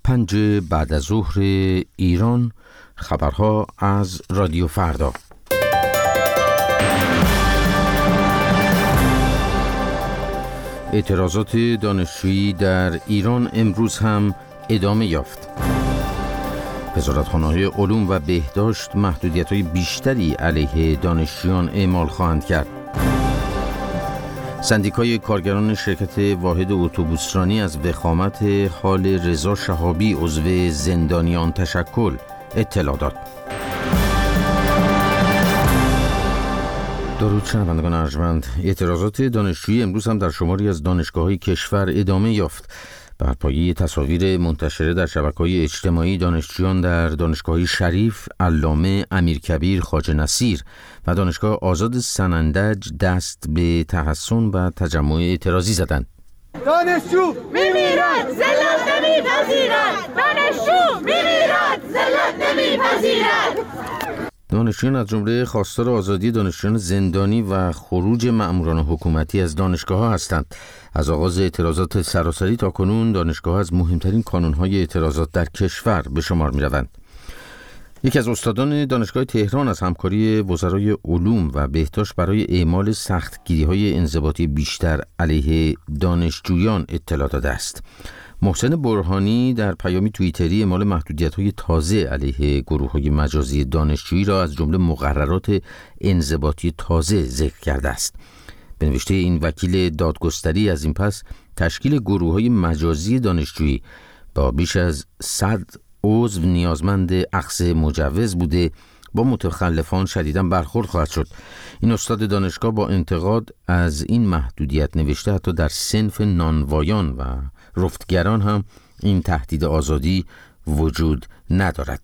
5 بعد از ظهر ایران. خبرها از رادیو فردا. اعتراضات دانشجویی در ایران امروز هم ادامه یافت. وزارتخانه‌های علوم و بهداشت محدودیت‌های بیشتری علیه دانشجویان اعمال خواهند کرد. سندیکای کارگران شرکت واحد اتوبوسرانی از وخامت حال رضا شهابی عضو زندانیان تشکل اطلاع داد. درود شنوندگان ارجمند. اعتراضات دانشجویی امروز هم در شماری از دانشگاه‌های کشور ادامه یافت. بر پایه تصاویر منتشره در شبکه‌های اجتماعی، دانشجویان در دانشگاه شریف، علامه، امیرکبیر، خواجه نصیر و دانشگاه آزاد سنندج دست به تحصن و تجمع اعتراضی زدند. دانشجو میمیرد، ذلت نمیپذیرد. دانشجو میمیرد، ذلت نمیپذیرد. دانشجویان از جمله خواستار آزادی دانشجویان زندانی و خروج مأموران حکومتی از دانشگاه‌ها هستند. از آغاز اعتراضات سراسری تا کنون دانشگاه‌ها از مهمترین کانون‌های اعتراضات در کشور به شمار می‌روند. یکی از استادان دانشگاه تهران از همکاری وزرای علوم و بهداشت برای اعمال سختگیری‌های انضباطی بیشتر علیه دانشجویان اطلاع داده است. محسن برهانی در پیامی توییتری اعمال محدودیت‌های تازه علیه گروه‌های مجازی دانشجویی را از جمله مقررات انضباطی تازه ذکر کرده است. به نوشته این وکیل دادگستری، از این پس تشکیل گروه‌های مجازی دانشجویی با بیش از 100 عضو نیازمند اخذ مجوز بوده با متخلفان شدیداً برخورد خواهد شد. این استاد دانشگاه با انتقاد از این محدودیت نوشته حتی در صنف نانوایان و رفتگران هم این تهدید آزادی وجود ندارد.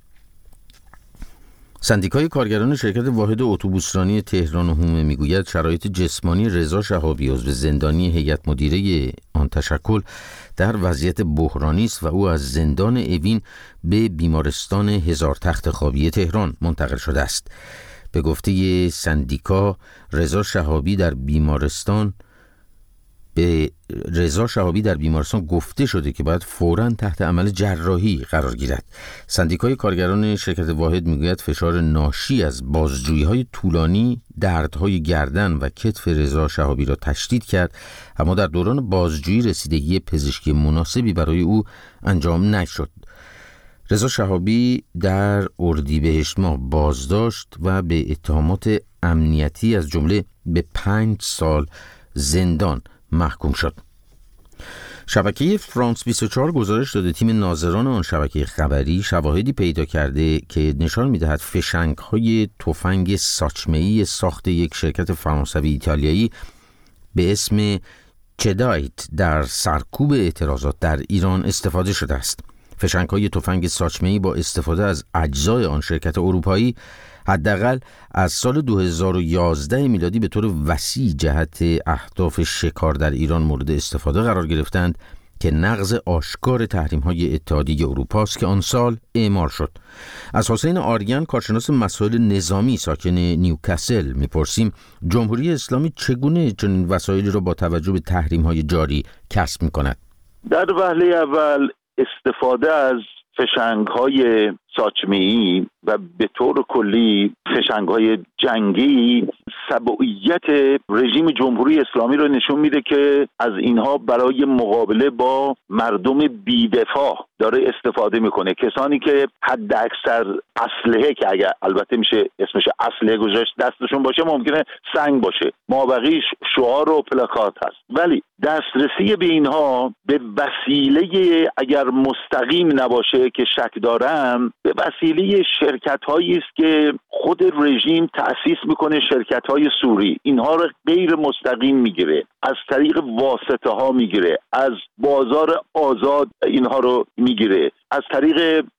سندیکای کارگران شرکت واحد اتوبوسرانی تهران و حومه میگوید شرایط جسمانی رضا شهابی عضو زندانی هیئت مدیره آن تشکل در وضعیت بحرانی است و او از زندان اوین به بیمارستان هزار تخت خوابی تهران منتقل شده است. به گفته سندیکا رضا شهابی در بیمارستان گفته شده که باید فوراً تحت عمل جراحی قرار گیرد. سندیکای کارگران شرکت واحد میگوید فشار ناشی از بازجویی‌های طولانی دردهای گردن و کتف رضا شهابی را تشدید کرد، اما در دوران بازجویی رسیدگی پزشکی مناسبی برای او انجام نشد. رضا شهابی در اردیبهشت ماه بازداشت و به اتهامات امنیتی از جمله به 5 سال زندان محکوم شد. شبکه فرانس 24 گزارش داده تیم ناظران آن شبکه خبری شواهدی پیدا کرده که نشان می‌دهد فشنگ‌های تفنگ ساچمه‌ای ساخت یک شرکت فرانسوی ایتالیایی به اسم چدایت در سرکوب اعتراضات در ایران استفاده شده است. فشنگ‌های تفنگ ساچمه‌ای با استفاده از اجزای آن شرکت اروپایی حداقل از سال 2011 میلادی به طور وسیع جهت اهداف شکار در ایران مورد استفاده قرار گرفتند که نقض آشکار تحریم‌های اتحادیه اروپا است که آن سال اعمال شد. از حسین آریان، کارشناس مسائل نظامی ساکن نیوکاسل، می‌پرسیم جمهوری اسلامی چگونه چنین وسایلی را با توجه به تحریم‌های جاری کسب می‌کند؟ در وهله اول استفاده از فشنگ‌های ساچمه‌ای و به طور کلی فشنگ‌های جنگی سبوعیت رژیم جمهوری اسلامی رو نشون میده که از اینها برای مقابله با مردم بی‌دفاع داره استفاده میکنه. کسانی که حد اکثر اسلحه، که اگر البته میشه اسمش اسلحه گذاشت، دستشون باشه، ممکنه سنگ باشه، مابقیش شعار و پلاکات هست، ولی دسترسی به اینها به وسیله اگر مستقیم نباشه که شک دارم، به وسیله شرکت‌هایی است که خود رژیم تأسیس میکنه، شرکت‌های سوری. اینها رو غیر مستقیم میگیره، از طریق واسطه ها میگیره، از بازار آزاد اینها رو میگیره، از طریق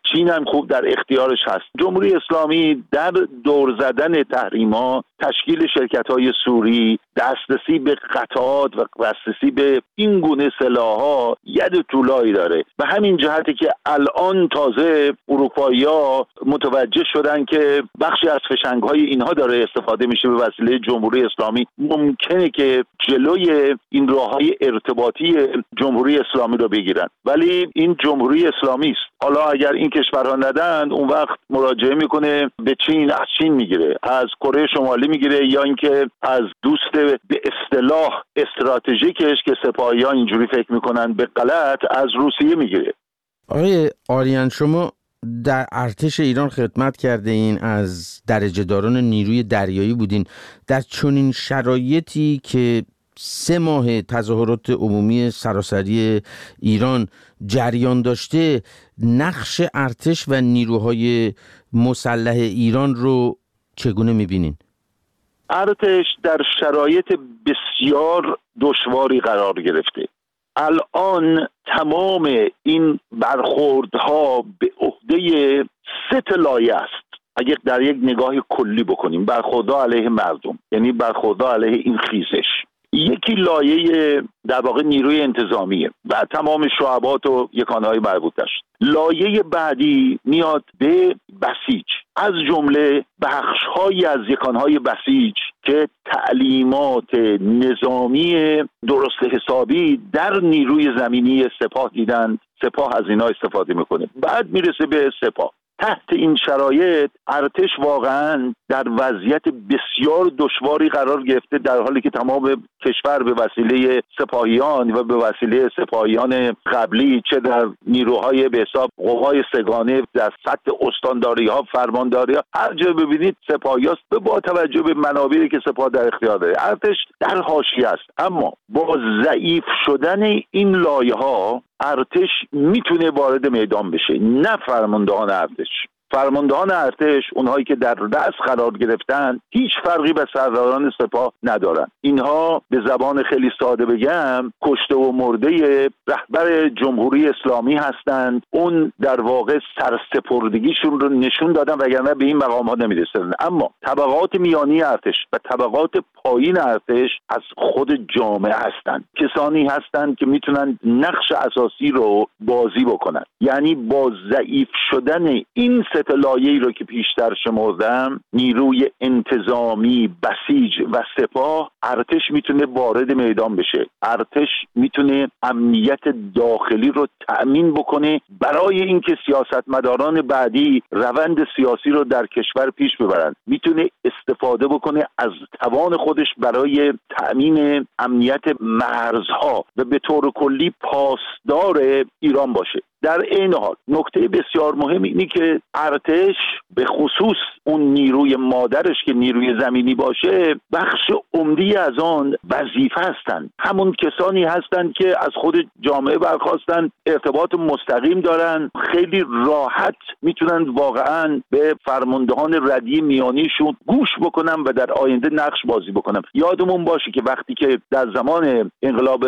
چین هم خوب در اختیارش هست. جمهوری اسلامی در دور زدن تحریم‌ها، تشکیل شرکت‌های سوری، دسترسی به قطعات و دسترسی به این گونه سلاح‌ها ید طولایی داره. و همین جهتی که الان تازه اروپایی‌ها متوجه شدن که بخشی از فشنگ‌های اینها داره استفاده میشه به وسیله جمهوری اسلامی، ممکنه که جلوی این راه‌های ارتباطی جمهوری اسلامی رو بگیرن. ولی این جمهوری اسلامی است. حالا اگر این کشورها ندن، اون وقت مراجعه میکنه به چین، از چین میگیره، از کره شمالی میگیره، یا اینکه از دوست به اصطلاح استراتژیکش که سپاهیان اینجوری فکر میکنن به غلط، از روسیه میگیره. آقای آریان، شما در ارتش ایران خدمت کرده این، از درجه داران نیروی دریایی بودین. در چنین شرایطی که 3 ماه تظاهرات عمومی سراسری ایران جریان داشته، نقش ارتش و نیروهای مسلح ایران رو چگونه می‌بینین؟ ارتش در شرایط بسیار دشواری قرار گرفته. الان تمام این برخوردها به عهده 3 لایه است. اگر در یک نگاه کلی بکنیم، برخوردها علیه مردم، یعنی برخوردها علیه این خیزش. یکی لایه در واقع نیروی انتظامیه و تمام شعبات و یکانهای مربوطش. لایه بعدی میاد به بسیج، از جمله بخش‌هایی از یکانهای بسیج که تعلیمات نظامی درست حسابی در نیروی زمینی سپاه دیدن، سپاه از اینا استفاده میکنه. بعد میرسه به سپاه. تحت این شرایط ارتش واقعا در وضعیت بسیار دشواری قرار گرفته، در حالی که تمام کشور به وسیله سپاهیان و به وسیله سپاهیان قبلی، چه در نیروهای به حساب قوای سگانه، در سطح استانداری‌ها، فرمانداری‌ها، هر جا ببینید سپاهیاست، با توجه به منابعی که سپاه در اختیار داره. ارتش در حاشیه است. اما با ضعیف شدن این لایه‌ها ارتش میتونه وارد میدان بشه، نه فرماندهان ارتش. فرماندهان ارتش، اونهایی که در رأس قرار گرفتن، هیچ فرقی به سرداران سپاه ندارن. اینها به زبان خیلی ساده بگم کشته و مرده رهبر جمهوری اسلامی هستند. اون در واقع سرسپردگیشون رو نشون دادن، وگرنه به این مقام ها نمی‌رسیدن. اما طبقات میانی ارتش و طبقات پایین ارتش از خود جامعه هستند، کسانی هستند که میتونن نقش اساسی رو بازی بکنن. یعنی با ضعیف شدن این لایه‌ای رو که پیشتر شمردم، نیروی انتظامی، بسیج و سپاه، ارتش میتونه وارد میدان بشه. ارتش میتونه امنیت داخلی رو تأمین بکنه برای اینکه سیاستمداران بعدی روند سیاسی رو در کشور پیش ببرن. میتونه استفاده بکنه از توان خودش برای تأمین امنیت مرزها و به طور کلی پاسدار ایران باشه. در این حال نکته بسیار مهم اینی که ارتش به خصوص اون نیروی مادرش که نیروی زمینی باشه، بخش عمدی از آن وظیفه هستند. همون کسانی هستند که از خود جامعه برخواستن، ارتباط مستقیم دارن، خیلی راحت میتونن واقعا به فرماندهان ردی میانیشون گوش بکنن و در آینده نقش بازی بکنن. یادمون باشه که وقتی که در زمان انقلاب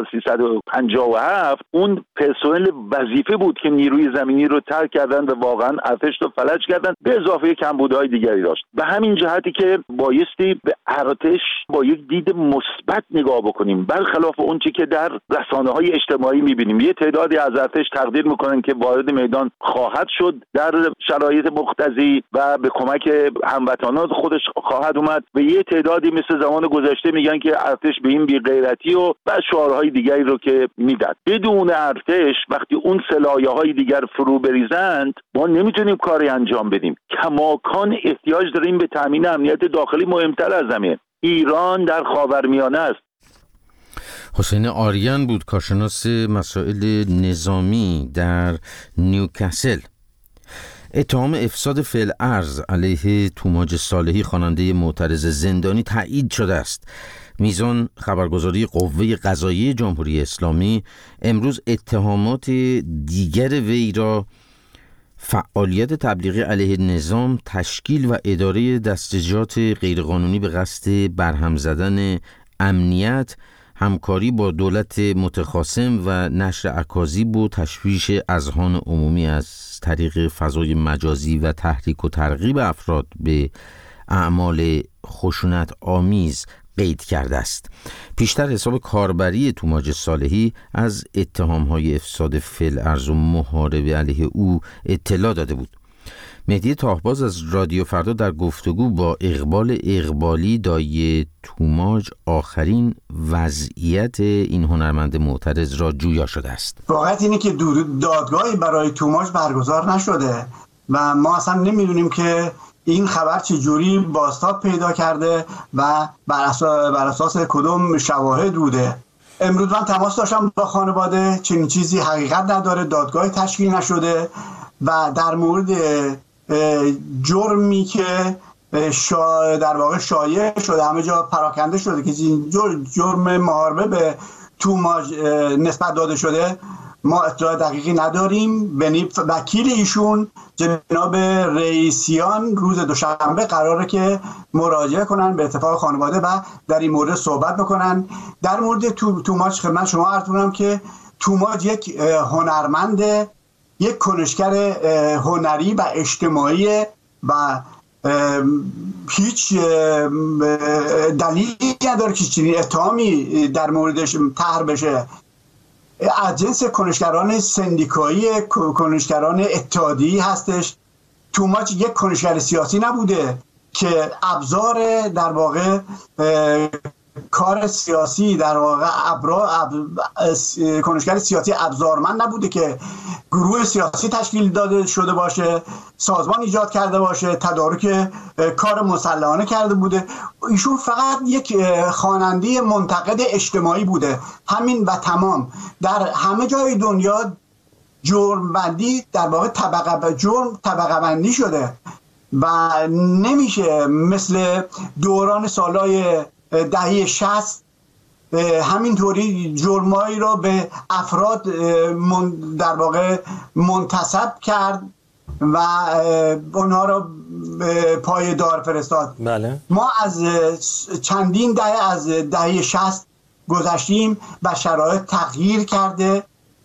1357 اون پرسنل وظیفه بود که نیروی زمینی رو ترک کردن و واقعا ارتش رو فلج کردن، به اضافه کمبودهای دیگری داشت. و همین جهتی که بایستی به ارتش با یک دید مثبت نگاه بکنیم، برخلاف اون چیزی که در رسانه‌های اجتماعی می‌بینیم. یه تعدادی از ارتش تقدیر می‌کنن که وارد میدان خواهد شد در شرایط مقتضی و به کمک هموطنان خودش خواهد اومد، و یه تعدادی مثل زمان گذشته میگن که ارتش به این بی‌غیرتی و شعارهای دیگری رو که میدن. بدون ارتش وقتی اون لایه‌های دیگر فرو بریزند، ما نمیتونیم کاری انجام بدیم. کماکان احتیاج داریم به تامین امنیت داخلی، مهمتر از همه. ایران در خاورمیانه است. حسین آریان بود، کارشناس مسائل نظامی در نیوکاسل. اتهام افساد فعل ارض علیه توماج صالحی، خواننده معترض زندانی، تایید شده است. میزان خبرگزاری قوه قضاییه جمهوری اسلامی امروز اتهامات دیگر وی را فعالیت تبلیغی علیه نظام، تشکیل و اداره دستجات غیرقانونی به قصد برهم زدن امنیت، همکاری با دولت متخاصم و نشر اکاذیب و تشویش اذهان عمومی از طریق فضای مجازی و تحریک و ترغیب افراد به اعمال خشونت آمیز قید کرده است. پیشتر حساب کاربری توماج صالحی از اتهام‌های افساد فی‌الارض و محاربه علیه او اطلاع داده بود. مهدی تاهباز از رادیو فردا در گفتگو با اقبال اقبالی دایی توماج آخرین وضعیت این هنرمند معترض را جویا شده است. واقعیت اینه که دادگاهی برای توماج برگزار نشده و ما اصلا نمیدونیم که این خبر چجوری بازتاب پیدا کرده و بر اساس کدوم شواهد بوده. امروز من تماس داشتم با خانواده، چنین چیزی حقیقت نداره، دادگاهی تشکیل نشده و در مورد جرمی که در واقع شایع شده، همه جا پراکنده شده که جرم محاربه به توماج نسبت داده شده، ما اطلاع دقیقی نداریم. وکیل ایشون جناب رئیسیان روز دوشنبه قراره که مراجعه کنن به اتفاق خانواده و در این مورد صحبت بکنن. در مورد توماج خدمت شما عرض کنم که توماج یک هنرمند، یک کنشگر هنری و اجتماعی و هیچ دلیلی نداره که چنین اتهامی در موردش طرح بشه. از جنس کنشگران سندیکایی، کنشگران اتحادیه‌ای هستش. توماج یک کنشگر سیاسی نبوده که ابزار در واقع کار سیاسی، در واقع کنشگر سیاسی ابزارمند نبوده که گروه سیاسی تشکیل داده شده باشه، سازمان ایجاد کرده باشه، تدارک کار مسلحانه کرده بوده. ایشون فقط یک خواننده منتقد اجتماعی بوده، همین و تمام. در همه جای دنیا جرم بندی در واقع طبقه بندی شده و نمیشه مثل دوران سالهای دهه 60 همینطوری جرمایی رو به افراد در واقع منتسب کرد و اونها رو پایدار فرستاد. بله. ما از چندین دهه از دهه 60 گذشتیم و شرایط تغییر کرده.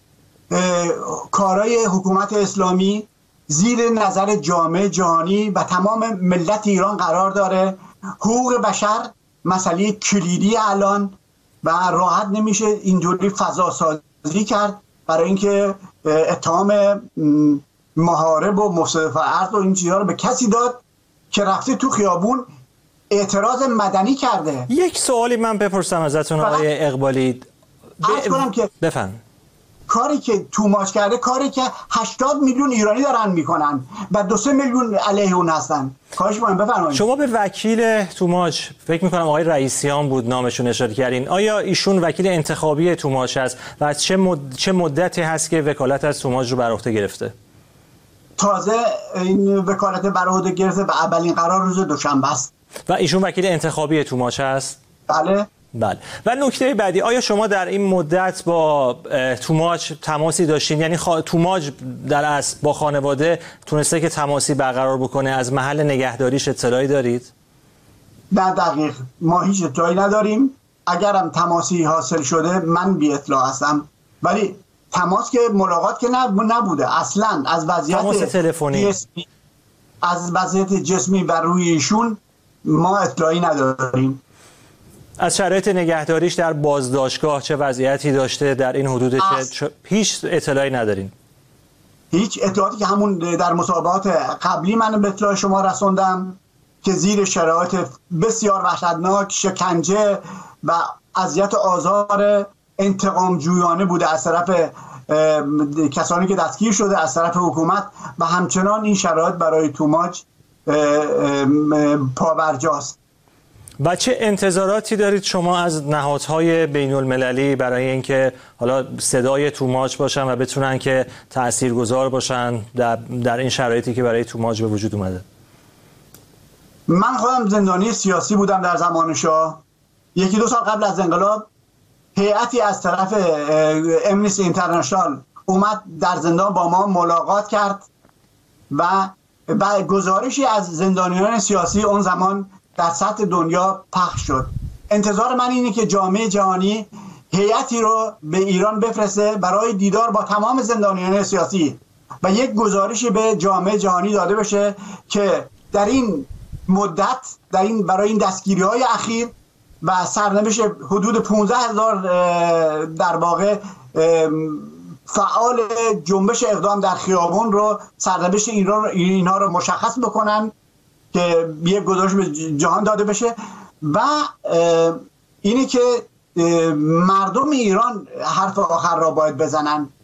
کارهای حکومت اسلامی زیر نظر جامعه جهانی و تمام ملت ایران قرار داره. حقوق بشر مسئله کلیدی الان و راحت نمیشه اینجوری فضا سازی کرد برای اینکه اتهام محارب و مصادف ارض و این چیزها رو به کسی داد که رفته تو خیابون اعتراض مدنی کرده. یک سوالی من بپرسم ازتون آقای اقبالی، بفهم. کاری که توماج کرده کاری که 80 میلیون ایرانی دارن میکنن و 2-3 میلیون علیه اون هستن. خواهش می‌کنم بفرمایید. شما به وکیل توماج، فکر می‌کنم آقای رئیسیان بود نامشون، اشاره کردین. آیا ایشون وکیل انتخابی توماج است و از چه مدتی هست که وکالت از توماج رو بر عهده گرفته؟ تازه این وکالت بر عهده گرفته و اولین قرار روز دوشنبه است. و ایشون وکیل انتخابی توماج است؟ بله. بله. و نکته بعدی، آیا شما در این مدت با توماج تماسی داشتین؟ یعنی توماج در اصل با خانواده تونسته که تماسی برقرار بکنه؟ از محل نگهداریش اطلاعی دارید؟ نه دقیق، ما هیچ اطلاعی نداریم. اگرم تماسی حاصل شده من بی اطلاع هستم، ولی تماس که ملاقات که نبوده اصلا. از وضعیت تماس تلفنی، از وضعیت جسمی بر روی ایشون ما اطلاعی نداریم. از شرایط نگهداریش در بازداشتگاه چه وضعیتی داشته؟ در این حدود هیچ اطلاعی ندارین؟ هیچ اطلاعاتی که همون در مصاحبات قبلی من به اطلاع شما رسوندم که زیر شرایط بسیار وحشتناک، شکنجه و اذیت آزار انتقام جویانه بوده از طرف کسانی که دستگیر شده، از طرف حکومت، و همچنان این شرایط برای توماج پابرجاست. و چه انتظاراتی دارید شما از نهادهای بین المللی برای اینکه حالا صدای توماج باشن و بتونن که تاثیرگذار باشن در این شرایطی که برای توماج به وجود اومده؟ من خودم زندانی سیاسی بودم در زمان شاه. 1-2 سال قبل از انقلاب هیئتی از طرف امنیستی اینترنشنال اومد در زندان با ما ملاقات کرد و گزارشی از زندانیان سیاسی اون زمان در سطح دنیا پخش شد. انتظار من اینه که جامعه جهانی هیئتی رو به ایران بفرسته برای دیدار با تمام زندانیان سیاسی و یک گزارشی به جامعه جهانی داده بشه که در این مدت برای این دستگیری‌های اخیر و سرنوشت حدود 15,000 در واقع فعال جنبش اقدام در خیابان رو سرنوشت اینها رو مشخص بکنن که یک گزارش به جهان داده بشه و اینی که مردم ایران حرف آخر را باید بزنن